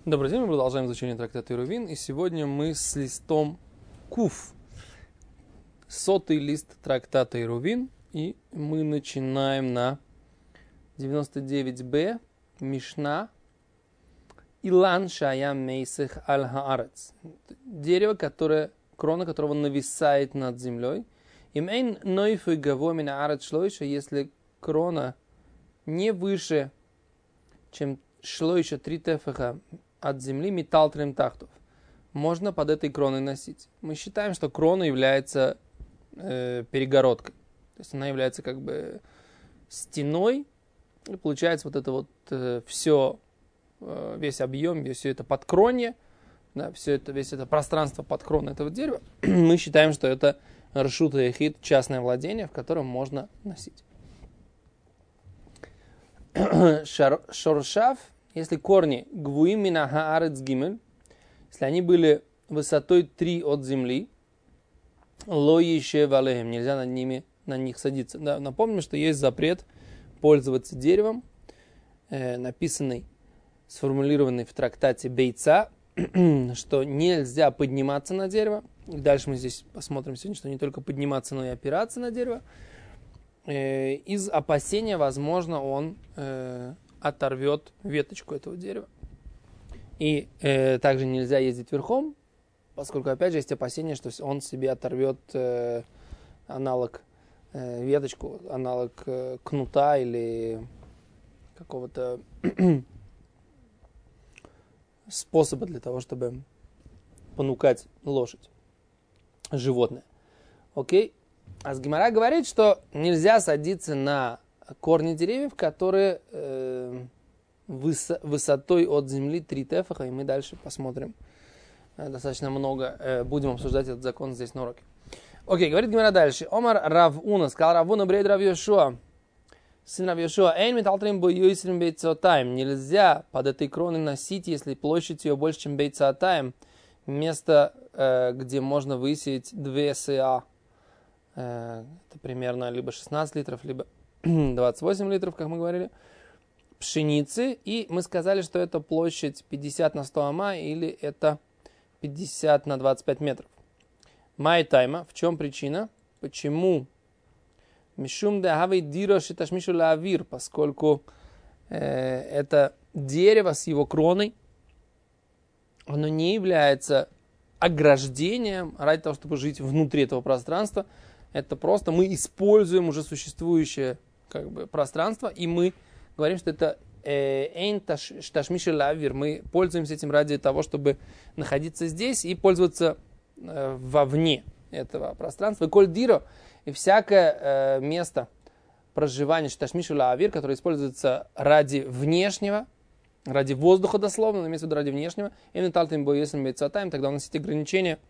Добрый день, мы продолжаем изучение трактата Ирувин, и сегодня мы с листом Куф, 100-й лист трактата Ирувин, и мы начинаем на 99б, Мишна, Илан Шаям Мейсех Аль-Хаарец, дерево, крона которого нависает над землей, Имейн Нойфу Гавомина Арец Шлойша, если крона не выше, чем Шлойша 3 тефаха от земли, металл трем тахтов, можно под этой кроной носить. Мы считаем, что крона является перегородкой. То есть она является как бы стеной, и получается вот это вот все, весь объем, все это подкронье, да, весь это пространство под кроной этого дерева, мы считаем, что это рашут яхид, частное владение, в котором можно носить. Шоршав, если корни гвуим мина хаарец гимель, если они были высотой 3 от земли, ло еще валехем, нельзя на них садиться. Да, напомним, что есть запрет пользоваться деревом, сформулированный в трактате Бейца, что нельзя подниматься на дерево. И дальше мы здесь посмотрим сегодня, что не только подниматься, но и опираться на дерево. Из опасения, возможно, он оторвет веточку этого дерева. И также нельзя ездить верхом, поскольку, опять же, есть опасение, что он себе оторвет аналог веточку, аналог кнута или какого-то способа для того, чтобы понукать лошадь, животное. Окей? А Гемара говорит, что нельзя садиться на корни деревьев, которые высотой от земли 3 тефаха, и мы дальше посмотрим достаточно много, будем обсуждать этот закон здесь на уроке. Окей, говорит Гемара дальше. Омар Равуна, сказал Равуна брейд Рав Йошуа, сын Рав Йошуа, эйн металтрим бо юйсрим бейцотаем, нельзя под этой кроной носить, если площадь ее больше, чем бейцотаем, место, где можно высеять 2 СА. Это примерно либо 16 литров, либо 28 литров, как мы говорили, пшеницы. И мы сказали, что это площадь 50 на 100 ама, или это 50 на 25 метров. Май тайма. В чем причина? Почему? Мишум де хавей диро шиташмишу лаавир, поскольку это дерево с его кроной, оно не является ограждением ради того, чтобы жить внутри этого пространства. Это просто мы используем уже существующее как бы пространство, и мы говорим, что это мы пользуемся этим ради того, чтобы находиться здесь и пользоваться вовне этого пространства. И коль диро, и всякое место проживания шташмишу лаавир, которое используется ради внешнего, ради воздуха дословно, но имеется в виду ради внешнего, тогда у нас есть ограничения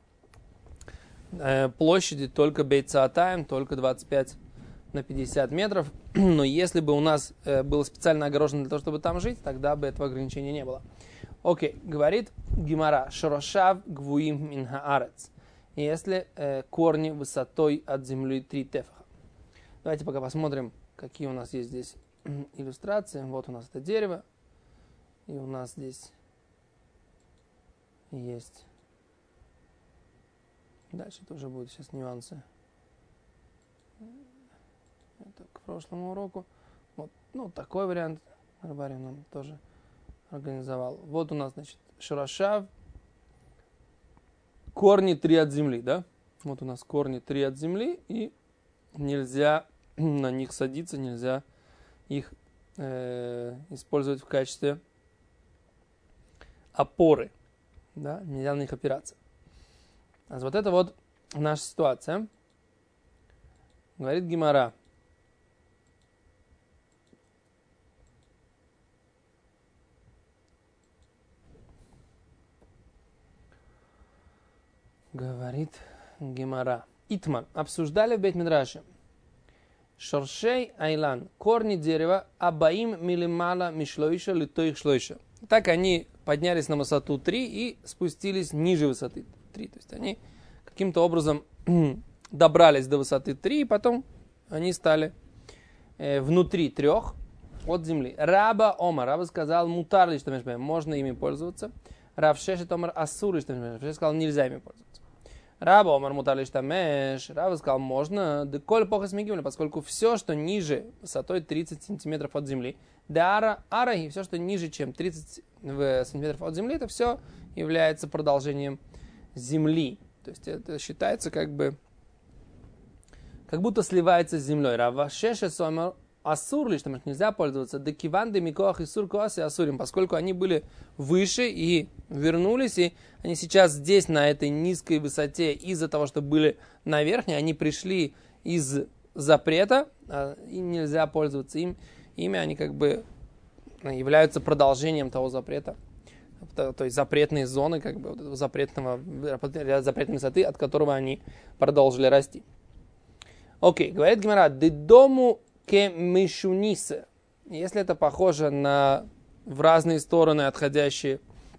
площади только бейцаатаем, только 25 на 50 метров. Но если бы у нас было специально огорожено для того, чтобы там жить, тогда бы этого ограничения не было. Окей, говорит Гемара, шорошав гвуим мин хаарец. Если корни высотой от земли 3 тефаха. Давайте пока посмотрим, какие у нас есть здесь иллюстрации. Вот у нас это дерево. И у нас здесь есть... Дальше тоже будут сейчас нюансы. Это к прошлому уроку. Вот, такой вариант Рабарин нам тоже организовал. Вот у нас, значит, шарашав. Корни 3 от земли, да? Вот у нас корни 3 от земли, и нельзя на них садиться, нельзя их использовать в качестве опоры, да? Нельзя на них опираться. А вот это вот наша ситуация. Говорит Гемара. Говорит Гемара. Итман. Обсуждали в Бейт-Мидраше. Шоршей айлан. Корни дерева. Абаим милимала мишлойша литоих шлойша. Так они поднялись на высоту 3 и спустились ниже высоты 3. То есть они каким-то образом добрались до высоты 3, и потом они стали внутри 3. от земли. Раба Омар, Раба сказал, мутар лишь можно ими пользоваться. Рав Шешет Омар асур лишь Шешет сказал, нельзя ими пользоваться. Раба Омар мутар лишь тамеш, Раба сказал, можно, деколь похас мигимля, поскольку все, что ниже высотой 30 сантиметров от земли, да араги, все, что ниже, чем 30 сантиметров от земли, это все является продолжением земли. То есть это считается как будто сливается с землей. Рав Шешет Омар асур лишь тамеш, нельзя пользоваться, декиван де микоах и сур коаси асурим, поскольку они были выше и вернулись, и они сейчас здесь, на этой низкой высоте, из-за того, что были на верхней, они пришли из запрета, и нельзя пользоваться ими, они как бы являются продолжением того запрета, то есть запретные зоны, как бы, вот этого запретной высоты, от которого они продолжили расти. Окей, говорит Гемара, дедому ке мишунисе, если это похоже на в разные стороны отходящие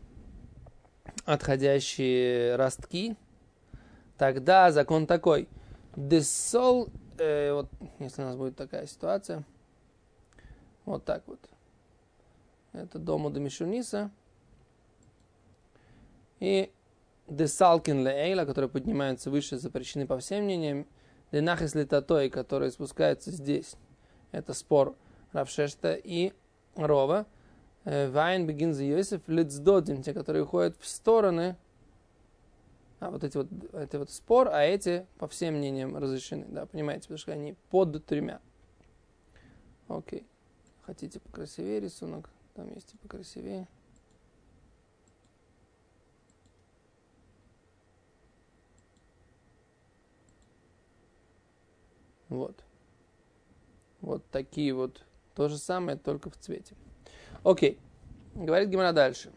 ростки, тогда закон такой. Десол, вот, если у нас будет такая ситуация, вот так вот. Это дому до Мишуниса. И десалкин леэйла, которые поднимаются выше, запрещены по всем мнениям. Денахис летатой, которые спускаются здесь. Это спор Рав Шешта и Рова. Вайн бегин Йосеф лицдодим, те, которые уходят в стороны. Это вот спор, а эти по всем мнениям разрешены. Да, понимаете, потому что они под тремя. Окей. Хотите покрасивее рисунок? Там есть и покрасивее. Вот. Вот такие вот. То же самое, только в цвете. Окей. Говорит Гемара дальше.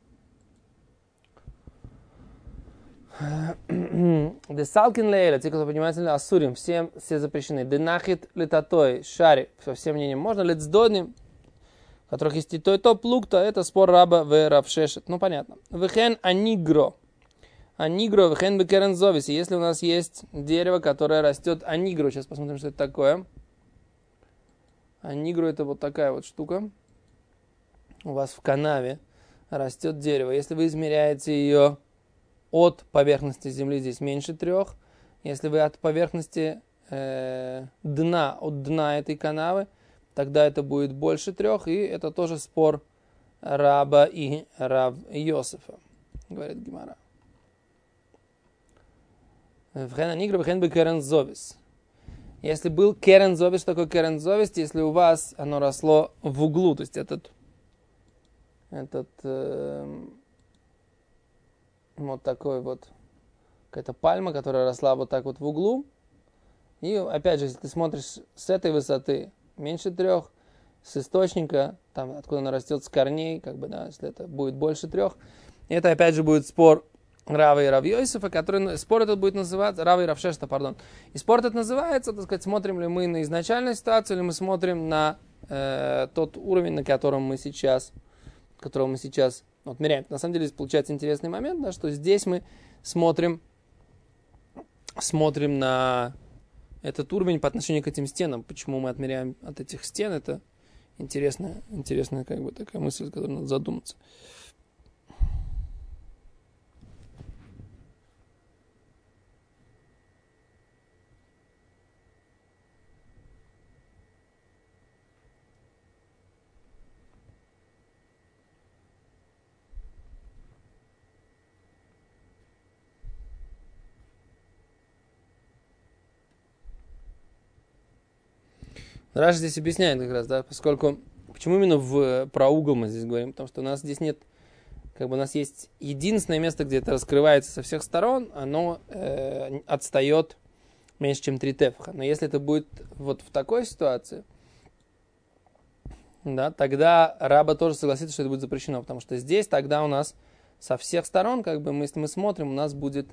Десалкин лейла, те, кто поднимается асурим, все запрещены. Денахит летатой, шари, по всем мнениям можно. Лецдодним, у которых есть и то, плугта, это спор раба в Рав Шешет. Ну, понятно. Вехен анигро. Анигро, вехен бекерен зовис. Если у нас есть дерево, которое растет анигро, сейчас посмотрим, что это такое. Анигро это вот такая вот штука. У вас в канаве растет дерево. Если вы измеряете ее от поверхности земли, здесь меньше 3. Если вы от поверхности дна, от дна этой канавы, тогда это будет больше 3. И это тоже спор раба и Рав Йосефа, говорит Гемара. Если был керензовис, что такое керензовис? Если у вас оно росло в углу, то есть этот вот такой вот, какая-то пальма, которая росла вот так вот в углу. И опять же, если ты смотришь с этой высоты меньше 3, с источника, там откуда она растет, с корней, как бы, да, если это будет больше 3, это опять же будет спор Рава и Рав Йосефа, который спор этот будет называться, Рава и Рав Шешта, пардон. И спор этот называется, так сказать, смотрим ли мы на изначальную ситуацию, или мы смотрим на тот уровень, на которого мы сейчас вот, меряем. На самом деле, здесь получается интересный момент, да, что здесь мы смотрим на этот уровень по отношению к этим стенам. Почему мы отмеряем от этих стен, это интересная как бы такая мысль, о которой надо задуматься. Раши здесь объясняет как раз, да, поскольку, почему именно про угол мы здесь говорим, потому что у нас здесь нет, как бы у нас есть единственное место, где это раскрывается со всех сторон, оно отстает меньше, чем 3 тефаха. Но если это будет вот в такой ситуации, да, тогда раба тоже согласится, что это будет запрещено, потому что здесь тогда у нас со всех сторон, как бы, если мы смотрим, у нас будет,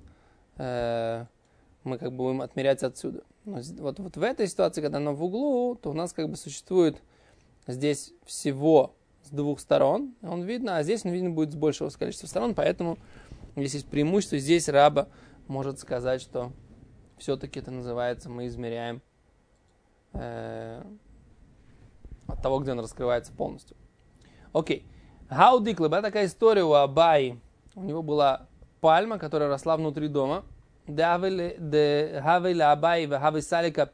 мы как бы будем отмерять отсюда. Вот в этой ситуации, когда оно в углу, то у нас как бы существует здесь всего с 2 сторон, он видно, а здесь он видно будет с большего количества сторон, поэтому здесь есть преимущество, здесь раба может сказать, что все-таки это называется, мы измеряем от того, где он раскрывается полностью. Окей. Хаудикла, была такая история у Абаи. У него была пальма, которая росла внутри дома. Хавели Абаи, Хависалика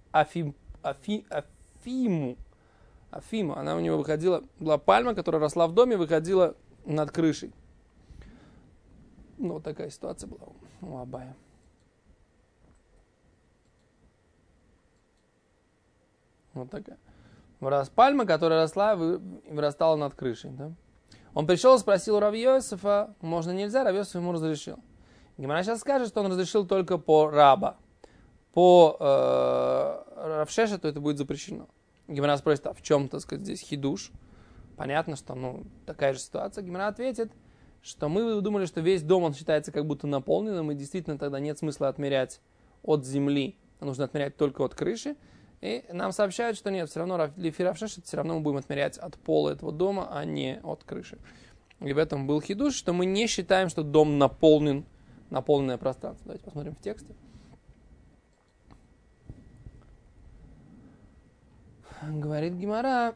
Афиму. Она у него выходила, была пальма, которая росла в доме, выходила над крышей. Ну, вот такая ситуация была у Абая. Вот такая. Пальма, которая росла, вырастала над крышей. Да? Он пришел и спросил у Рав Йосефа, можно, нельзя, Рав Йосеф ему разрешил. Гемара сейчас скажет, что он разрешил только по раба. По Рав Шешету это будет запрещено. Гемара спросит, а в чем, так сказать, здесь хидуш? Понятно, что такая же ситуация. Гемара ответит, что мы думали, что весь дом он считается как будто наполненным, и действительно тогда нет смысла отмерять от земли, нужно отмерять только от крыши. И нам сообщают, что нет, все равно лифи Рав Шешет, все равно мы будем отмерять от пола этого дома, а не от крыши. И в этом был хидуш, что мы не считаем, что дом наполненное пространство. Давайте посмотрим в тексте. Говорит Гемара.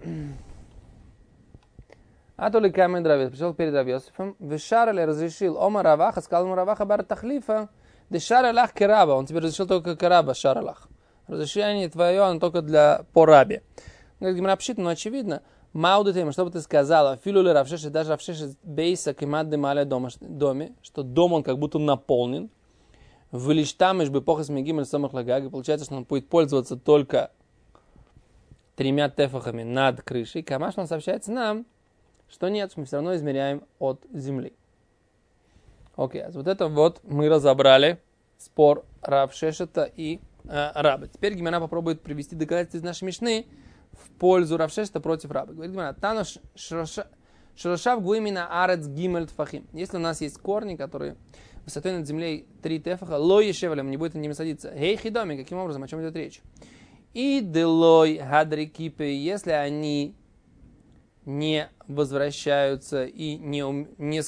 Атоли камен Рав Йосеф, пришел перед Рав Йосефом, Вешареле разрешил Ома Раваха, сказал ему Раваха бар Тахлифа, Дешарелах кераба, он тебе разрешил только кераба, Шарелах. Разрешение твое, оно только по рабе. Говорит Гемара пшит, но очевидно, Мауду тема, что бы ты сказала, Филули Рав Шешет, даже Рав Шешет бейса кемад демале доме, что дом он как будто наполнен, вылиштамеш бы похас мегимель самых лагаг, и получается, что он будет пользоваться только 3 тефахами над крышей. Камаш он сообщается нам, что нет, мы все равно измеряем от земли. Окей, вот это вот мы разобрали спор Рав Шешета и раба. Теперь Гемара попробует привести доказательства из нашей Мишны в пользу Рав Шешета против раба. Говорит Гемара, Тану шрошав гуимина арец гимель тфахим. Если у нас есть корни, которые высотой над землей 3 тефаха, лой ешевалем, не будет на ними садиться. Гей хидоми, каким образом, о чем идет речь? И делой хадри кипы, если они не возвращаются и не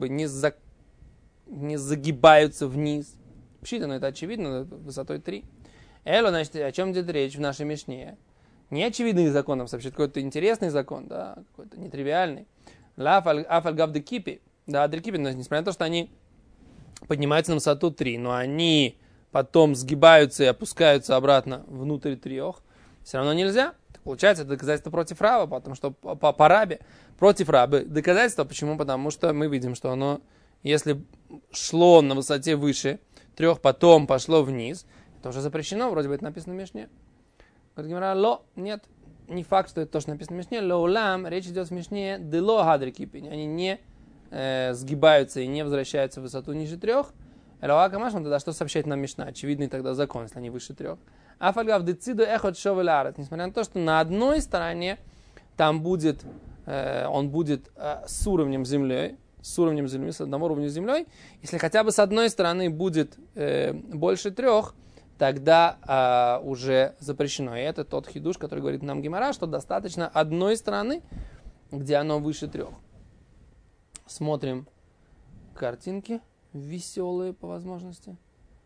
загибаются вниз. Пшита, но это очевидно, высотой 3. Эло, значит, о чем идет речь в нашей Мишне? Не очевидный закон, нам сообщит какой-то интересный закон, да, какой-то нетривиальный. Афаль гавды кипи, да, адрикипи, но несмотря на то, что они поднимаются на высоту 3, но они потом сгибаются и опускаются обратно внутрь 3, все равно нельзя. Получается, это доказательство против раба, потому что по рабе, против рабы доказательство. Почему? Потому что мы видим, что оно, если шло на высоте выше 3, потом пошло вниз, это уже запрещено, вроде бы это написано в Мишне. Говорит Гемара, нет, не факт, что это то, что написано в Мишне. Лоулам, речь идет в Мишне, дело хадрикипи, они не сгибаются и не возвращаются в высоту ниже 3. Элоа камашман, тогда что сообщает нам Мишна? Очевидный тогда закон, если они выше 3. Афальгав децидо эхот шовель арет. Несмотря на то, что на одной стороне там будет, он будет с уровнем земли, с одного уровня землей. Если хотя бы с одной стороны будет больше 3, тогда уже запрещено. И это тот хидуш, который говорит нам Гемара, что достаточно одной стороны, где оно выше 3. Смотрим картинки веселые по возможности.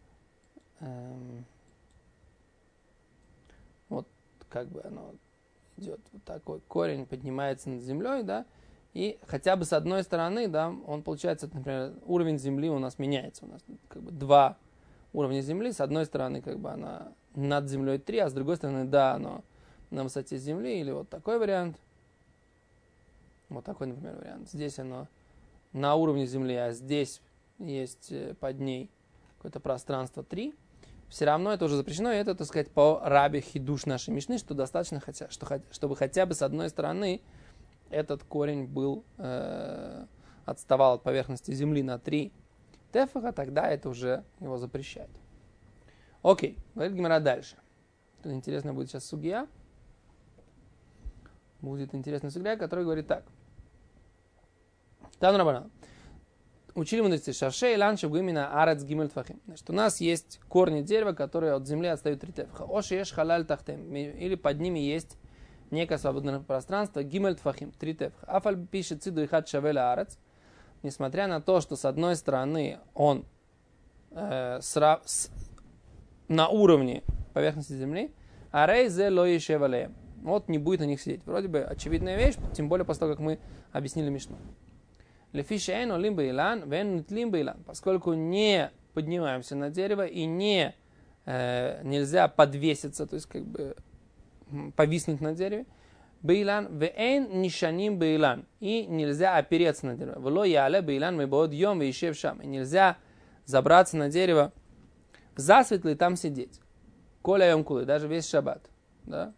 Вот как бы оно идет, вот такой корень поднимается над землей, да, и хотя бы с одной стороны, да, он получается, например, уровень земли у нас меняется, у нас как бы 2 уровня земли, с одной стороны как бы она над землей 3, а с другой стороны, да, оно на высоте земли, или вот такой вариант, вот такой, например, вариант, здесь оно на уровне земли, а здесь есть под ней какое-то пространство 3, все равно это уже запрещено, и это, так сказать, по рабе хидуш нашей Мишны, что достаточно, чтобы хотя бы с одной стороны этот корень был, отставал от поверхности земли на 3 тефаха, тогда это уже его запрещает. Окей, говорит Гемара дальше. Тут интересно будет сейчас сугия. Будет интересная сугия, которая говорит так. Тану рабана. Учили мудрецы шаршей ланшев гимина арец гимель тфахим. Значит, у нас есть корни дерева, которые от земли отстают 3 тефаха. Ош еш халаль тахтем. Или под ними есть некое свободное пространство. Гимель тфахим. 3 тефаха. Афаль пишет циду и хат шавеля арец. Несмотря на то, что с одной стороны он на уровне поверхности земли, арей зе ло ешев алеем. Вот не будет на них сидеть. Вроде бы очевидная вещь, тем более после того, как мы объяснили Мишну. Лефишейн олим бейлан, вен нитлим бейлан. Поскольку не поднимаемся на дерево и нельзя подвеситься, то есть как бы повиснуть на дереве. Бейлан, вен нишаним бейлан. И нельзя опереться на дерево. Вло яле бейлан мы bod йом вейшев шам. И нельзя забраться на дерево засветло и там сидеть. Коля йом кулы, даже весь шаббат. Да?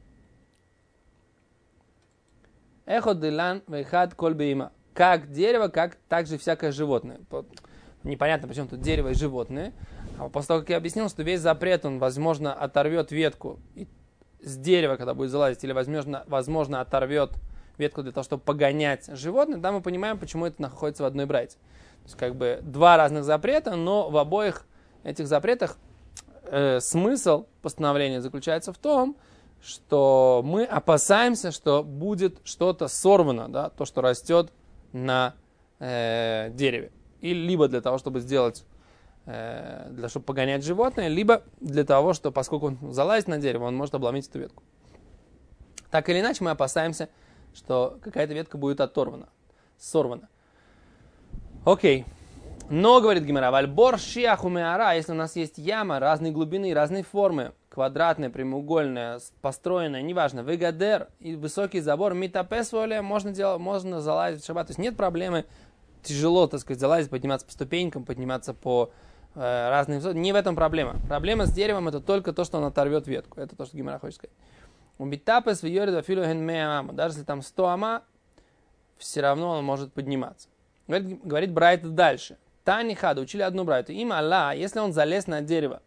Эхот дилан вейхад коль бейма. Как дерево, как также всякое животное. Непонятно, почему тут дерево и животные. А после того, как я объяснил, что весь запрет, он, возможно, оторвет ветку с дерева, когда будет залазить, или, возможно, оторвет ветку для того, чтобы погонять животное, да, мы понимаем, почему это находится в одной брайте. То есть, как бы, два разных запрета, но в обоих этих запретах смысл постановления заключается в том, что мы опасаемся, что будет что-то сорвано, да, то, что растет на дереве. И либо для того, чтобы сделать, чтобы погонять животное, либо для того, что, поскольку он залазит на дерево, он может обломить эту ветку. Так или иначе, мы опасаемся, что какая-то ветка будет сорвана. Окей. Но, говорит Гемара, вальбор шиаху меара, если у нас есть яма разной глубины, разной формы, квадратная, прямоугольная, построенная, неважно, выгадер и высокий забор, митапесволя, можно залазить в шаббат. То есть нет проблемы, тяжело, так сказать, залазить, подниматься по ступенькам, подниматься по разным высотам. Не в этом проблема. Проблема с деревом это только то, что он оторвет ветку. Это то, что Гемара хочет сказать. Убитапес вьорит вафилу ген меа ама. Даже если там 100 ама, все равно он может подниматься. Говорит Брайт дальше. Тани хада, учили одну Брайту. Им Алла, если он залез на дерево,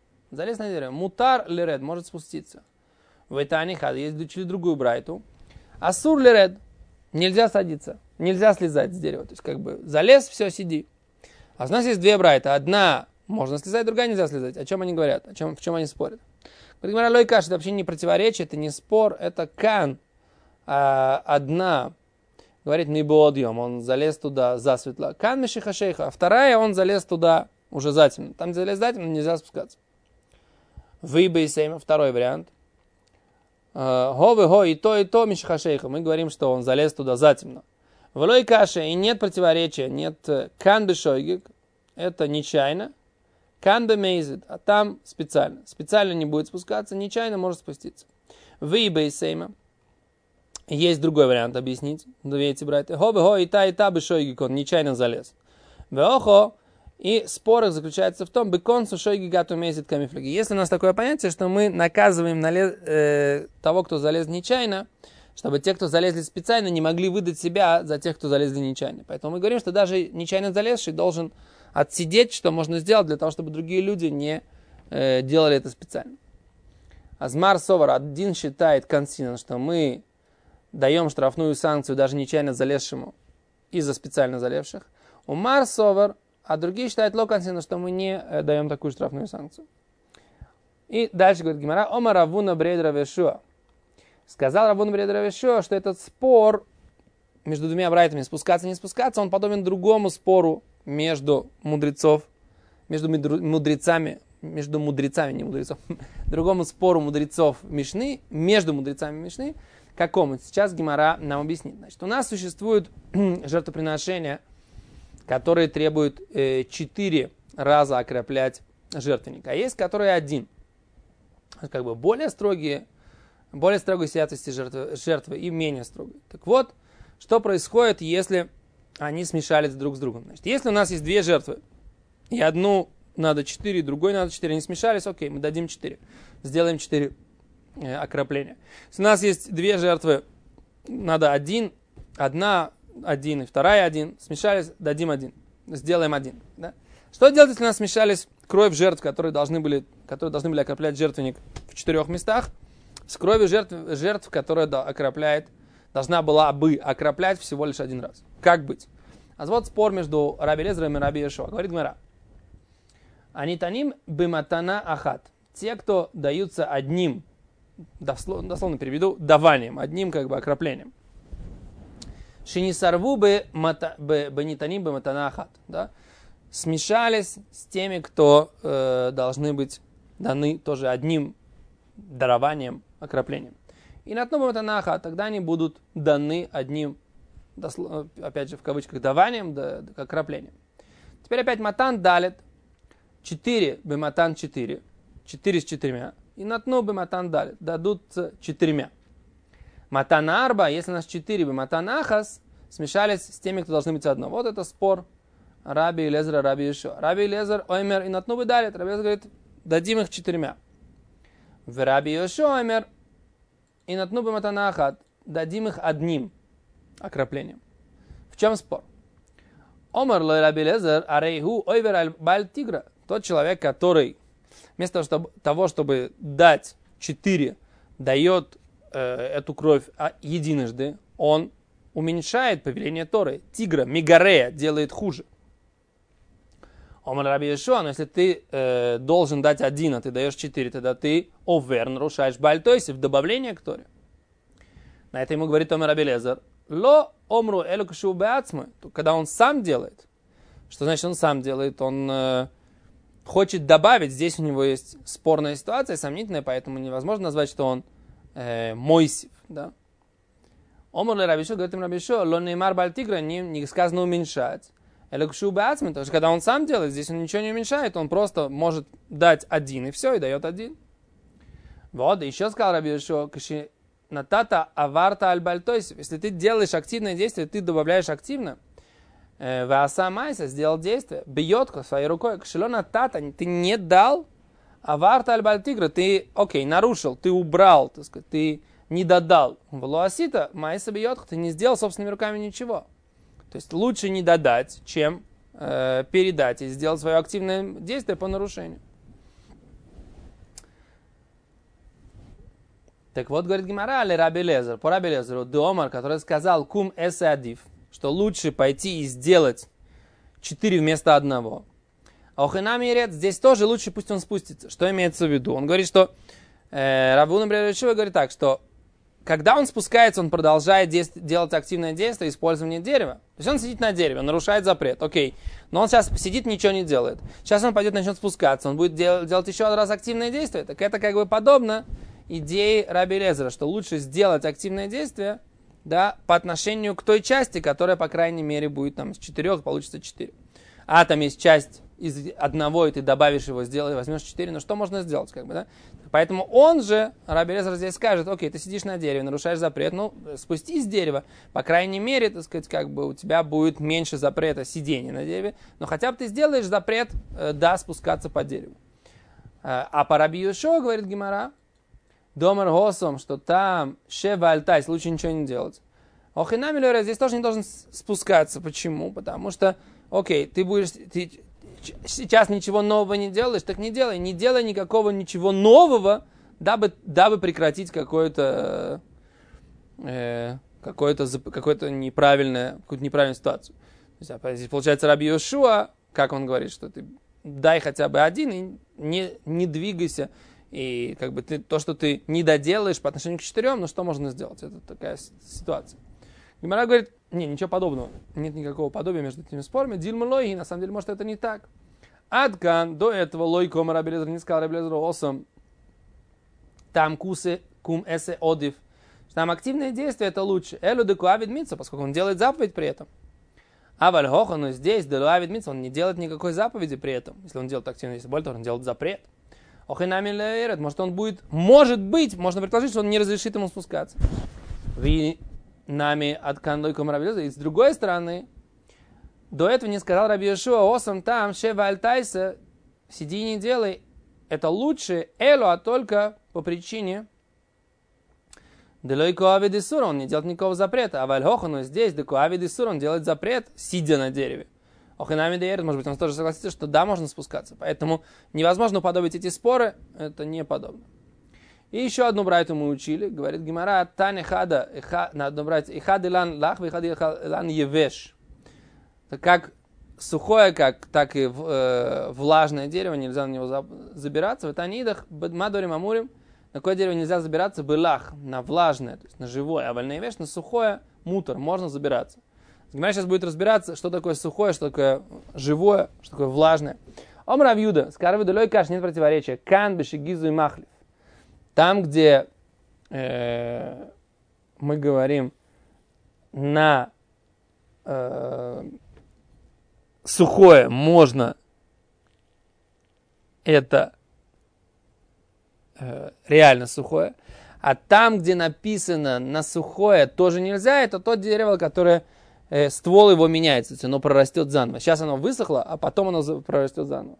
мутар леред, может спуститься. В Тани хада, если учили другую Брайту. Асур леред, нельзя садиться, нельзя слезать с дерева. То есть как бы залез, все, сиди. А у нас есть две Брайты. Одна можно слезать, другая нельзя слезать. О чем они говорят? В чем они спорят? Говорит, лой каш, это вообще не противоречие, это не спор, это кан. Одна говорит, не бодьем, он залез туда засветло. Кан мишиха шейха. А вторая, он залез туда уже затемно. Там, где залез затемно, нельзя спускаться. Выбей сейма, второй вариант. Го и то мишиха шейха. Мы говорим, что он залез туда затемно. В лой каше, и нет противоречия, нет кан бешойгик, это нечаянно. Кан бемейзит, а там специально. Специально не будет спускаться, нечаянно может спуститься. Выбей сейма. Есть другой вариант объяснить. Две эти братья. Хо и та бешойгик, он нечаянно залез. Веохо, и спор их заключается в том, беконсу шойги гату мейзит камифляги. Если у нас такое понятие, что мы наказываем того, кто залез нечаянно, чтобы те, кто залезли специально, не могли выдать себя за тех, кто залезли нечаянно. Поэтому мы говорим, что даже нечаянно залезший должен отсидеть, что можно сделать для того, чтобы другие люди не делали это специально. Азмар Совар один считает консинен, что мы даем штрафную санкцию даже нечаянно залезшему из-за специально залезших. Умар Совар, а другие считают локонсинен, что мы не даем такую штрафную санкцию. И дальше говорит Гемара, Омар Равуна Брейд Рав Йешуа. Сказал Равуна Брейд Рав Йешуа, что этот спор между двумя братьями, спускаться, не спускаться, он подобен другому спору между мудрецами, другому спору мудрецов Мишны, между мудрецами Мишны, какому? Сейчас Гемара нам объяснит. Значит, у нас существуют жертвоприношения, которые требуют 4 раза окроплять жертвенник, а есть, которые один. Как бы более строгой святости жертвы и менее строгой. Так вот, что происходит, если они смешались друг с другом? Значит, если у нас есть 2 жертвы, и одну надо 4, другой надо 4, они смешались, окей, мы дадим 4. Сделаем 4 окропления. Если у нас есть 2 жертвы, надо одна 1 и вторая 1, смешались, дадим 1. Сделаем 1. Да? Что делать, если у нас смешались кровь жертв, которые должны были окроплять жертвенник в 4 местах, с кровью жертв, которая должна была бы окроплять всего лишь 1 раз? Как быть? А вот спор между Раби Элиэзером и Раби Йешуа. Говорит Гемара. Анитаним биматана ахат. Те, кто даются одним, дословно переведу, даванием, одним как бы окроплением. Шинисарву бенитаним биматана ахат. Да? Смешались с теми, кто должны быть даны тоже одним дарованием, окроплением. и натну бематанаха, тогда они будут даны одним, опять же в кавычках, даванием, как краплением. Теперь опять матан далит, 4 бематан 4, 4 с 4, и натну бематан далит, дадут с 4. Матан арба, если у нас 4 бематан ахас, смешались с теми, кто должны быть одно. Вот это спор Раби Элиэзера, Раби Йошуа. Раби Элиэзер оймер и натну бедалит. Раби Элиэзер говорит, дадим их 4. В Раби Йошуа оймер и натну бематанахат, дадим их одним окроплением. В чем спор? Омар лой Раби Элиэзер арейху ойвер аль баль тигра. Тот человек, который вместо того, чтобы дать 4, дает эту кровь единожды, он уменьшает повеление Торы. Тигра, мегарея, делает хуже. Омар Раби Йошуа, но если ты должен дать 1, а ты даешь 4, тогда ты овер, нарушаешь баль тойсев, добавление к Торе. На это ему говорит Омар Раби Элиэзер, ло омру элу кашу беацмы, когда он сам делает. Что значит он сам делает? Он хочет добавить, здесь у него есть спорная ситуация, сомнительная, поэтому невозможно назвать, что он мойсив, да? Омар Раби Йошуа, говорит им Раби Йошуа, ло неймар баль тигра, не сказано уменьшать. Элу кашу беацмы, потому что когда он сам делает, здесь он ничего не уменьшает, он просто может дать 1, и все, и дает 1. Вот, еще сказал Раби Йошуа, каши натата аварта аль баль тойсев, если ты делаешь активное действие, ты добавляешь активно, вааса майса, сделал действие, бьетка своей рукой, кашило натата, ты не дал, аварта аль баль тигра, ты, нарушил, ты убрал, так сказать, ты не додал. Влуасита майса бьетка, ты не сделал собственными руками ничего. То есть лучше не додать, чем передать и сделать свое активное действие по нарушению. Так вот, говорит Гемара, али Раби Элиэзер, по Раби Элиэзеру, Деомар, который сказал, кум эсе адив, что лучше пойти и сделать 4 вместо 1. А охинами ред, здесь тоже лучше, пусть он спустится. Что имеется в виду? Он говорит, что Рав Хунна бен Ришуа говорит так, что когда он спускается, он продолжает делать активное действие, использование дерева. То есть он сидит на дереве, он нарушает запрет, но он сейчас сидит, ничего не делает. Сейчас он пойдет, начнет спускаться, он будет делать еще раз активное действие. Так это как бы подобно идее Раби Элиэзера, что лучше сделать активное действие, да, по отношению к той части, которая, по крайней мере, будет там из 4, получится 4. А там есть часть из 1, и ты добавишь его, возьмешь 4, но что можно сделать, как бы, да? Поэтому он же, Раби Элиэзер здесь скажет, ты сидишь на дереве, нарушаешь запрет, спустись с дерева, по крайней мере, так сказать, как бы у тебя будет меньше запрета сидения на дереве, но хотя бы ты сделаешь запрет, спускаться по дереву. А по Раби Йошуа, говорит Гемара, Домар Госом, что там Шева Альтайс, лучше ничего не делать. Охинами Лёре здесь тоже не должен спускаться. Почему? Потому что, ты сейчас ничего нового не делаешь, так не делай никакого ничего нового, дабы прекратить какую-то неправильную ситуацию. То есть, здесь получается Раби Йошуа, как он говорит, что ты дай хотя бы 1 и не двигайся. И как бы то, что ты не доделаешь по отношению к 4, что можно сделать? Это такая ситуация. Гемара говорит, ничего подобного. Нет никакого подобия между этими спорами. Дильма лойги, на самом деле, может, это не так. Адкан, до этого лойко Раби Элиэзер не сказал Раби Элиэзеру осом. Там кум эсе одив. Там активное действие, это лучше. Элу деку авид митца, поскольку он делает заповедь при этом. А вальхоха, но здесь, делу авид митца, он не делает никакой заповеди при этом. Если он делает активное действие, более того, он делает запрет. Охинами леерет, может быть, можно предположить, что он не разрешит ему спускаться. Ви нами от канлойком Раби Элиэзер. И с другой стороны, до этого не сказал Раби Йошуа, осам там, шева альтайса, сиди и не делай, это лучше, элу, а только по причине делойко авидисура, он не делает никакого запрета. А вальхоха, но здесь, деко авидисура, он делает запрет, сидя на дереве. Охинами дейрет, может быть, он тоже согласится, что да, можно спускаться. Поэтому невозможно уподобить эти споры, это не подобно. И еще одну брайту мы учили, говорит Гемара, Таня хада, на одну брайту, ихад илан лах, ихад илан евеш. Как сухое, так и влажное дерево, нельзя на него забираться. В Танидах, мадорим амурим, на какое дерево нельзя забираться, былах, на влажное, то есть на живое, а вольная вещь, на сухое, мутор, можно забираться. Гемара сейчас будет разбираться, что такое сухое, что такое живое, что такое влажное. Омар Рав Юда, скарвы долой каш, нет противоречия. Кан, беши, гизу и махлив. Там, где мы говорим на сухое можно это реально сухое, а там, где написано на сухое, тоже нельзя, это то дерево, которое ствол его меняется, то есть оно прорастет заново. Сейчас оно высохло, а потом оно прорастет заново.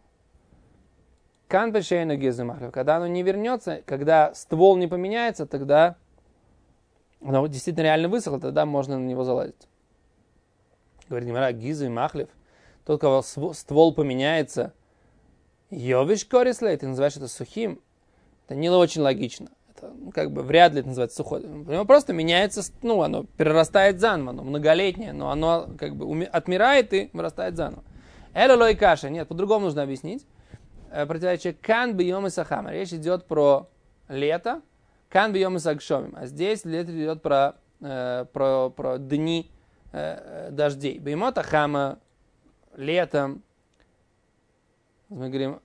Когда оно не вернется, когда ствол не поменяется, тогда оно действительно реально высохло, тогда можно на него залазить. Говорит Гемара, гизу и махлев, тот, у кого ствол поменяется, йовиш корислей, ты называешь это сухим, это не очень логично. Это, как бы вряд ли это называется сухой. Оно просто меняется, оно перерастает заново, оно многолетнее, но оно как бы отмирает и вырастает заново. Эла лой каша, нет, по-другому нужно объяснить. Противоречие кан бьем и сахама. Речь идет про лето, кан бьем и сагшомим. А здесь лето идет про дни дождей. Бьемота хама летом. Мы говорим...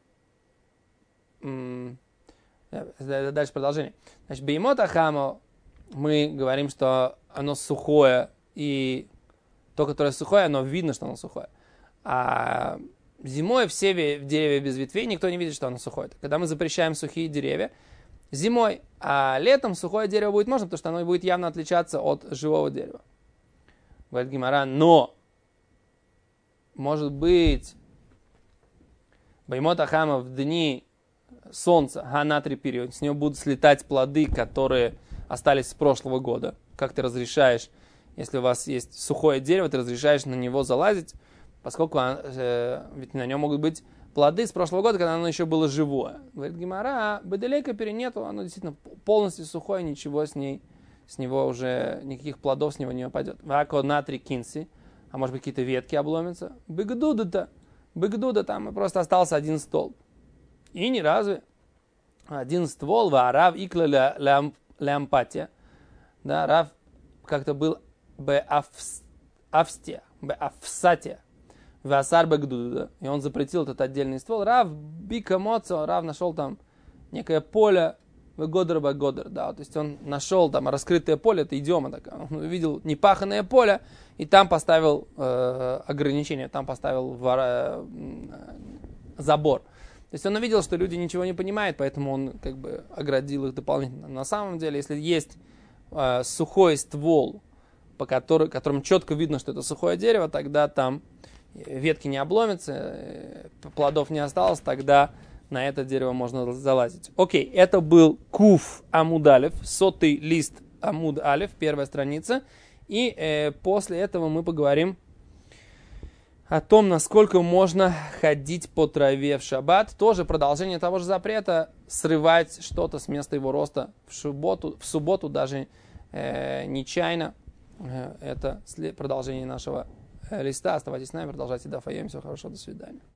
Дальше продолжение. Значит, бьемота хама мы говорим, что оно сухое, и то, которое сухое, оно видно, что оно сухое. А зимой все деревья без ветвей, никто не видит, что оно сухое. Когда мы запрещаем сухие деревья зимой, а летом сухое дерево будет можно, потому что оно будет явно отличаться от живого дерева. Говорит Гемара, но может быть баймота хама в дни солнца, ханатри период, с него будут слетать плоды, которые остались с прошлого года. Как ты разрешаешь, если у вас есть сухое дерево, ты разрешаешь на него залазить, поскольку ведь на нем могут быть плоды с прошлого года, когда оно еще было живое. Говорит Гемара, беделейка перенету, оно действительно полностью сухое, ничего с него уже, никаких плодов с него не упадет. Вако натри кинси, а может быть какие-то ветки обломятся. Бигдуда там просто остался один столб. И ни разве. Один ствол, рав икла лямпатия. Да, рав как-то был беафсатия. Васар бэгдуда. И он запретил этот отдельный ствол. Рав бика моцо, рав нашел там некое поле, годер, да, то есть он нашел там раскрытое поле, это идиома такая. Он увидел непаханное поле, и там поставил ограничение, там поставил забор. То есть он увидел, что люди ничего не понимают, поэтому он как бы оградил их дополнительно. На самом деле, если есть сухой ствол, по которому четко видно, что это сухое дерево, тогда там ветки не обломятся, плодов не осталось, тогда на это дерево можно залазить. Окей, это был Куф Амуд Алеф, 100-й лист Амуд Алеф, первая страница. И после этого мы поговорим о том, насколько можно ходить по траве в шаббат. Тоже продолжение того же запрета срывать что-то с места его роста в субботу даже нечаянно. Это продолжение нашего листа. Оставайтесь с нами, продолжайте дафаем. Всего хорошего, до свидания.